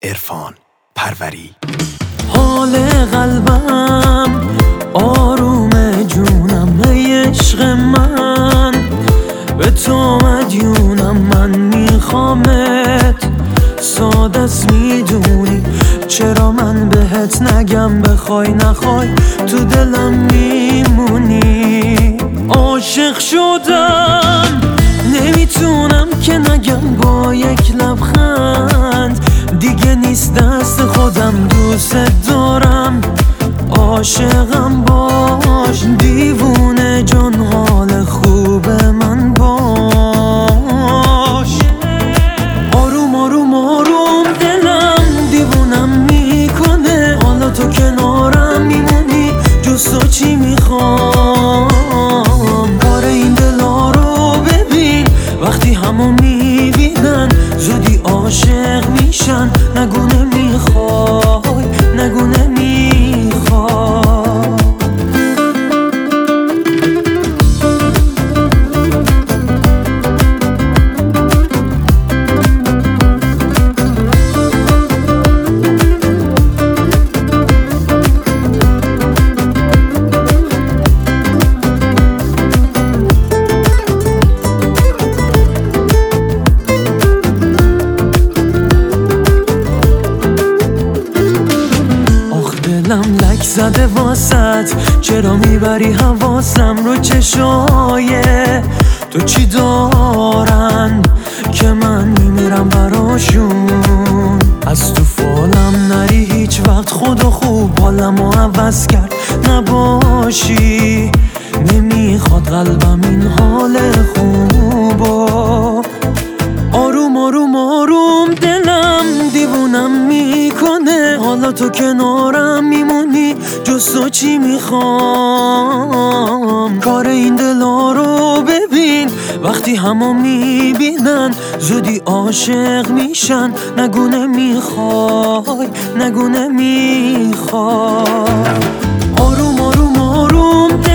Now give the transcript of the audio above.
عرفان پروری. حال قلبم آروم جونم، ای عشق من به تو مدیونم. من میخوامت ساده است میدونی، چرا من بهت نگم بخوای نخوای تو دلم میمونی. عاشق شدم نمیتونم که نگم با یک لبخند، دیگه نیست دست خودم دوست دارم. عاشقم باش دیوونه جان، حال خوب من باش. آروم آروم آروم دلم دیوونم میکنه، حالا تو کنارم میمونی، جز تو چی میخوام. کار این دلا رو ببین، وقتی همو میبینن زودی عاشق میشن. نگو نمیخوای، نگو نمیخوای. دلم لک زده واسط، چرا میبری حواسم رو چشای تو؟ چی دارن که من میمیرم براشون؟ از تو فالم نری هیچ وقت، خدا خوب حالمو عوض کرد نباشی. نمیخواد قلبم این حال خوبو. آروم آروم آروم دلم دیوونم میکنه، حالا تو کنارم میمونی، جز تو چی میخوام. کار این دلا رو ببین، وقتی همو میبینن زودی عاشق میشن. نگو نمیخوای، نگو نمیخوای. آروم آروم آروم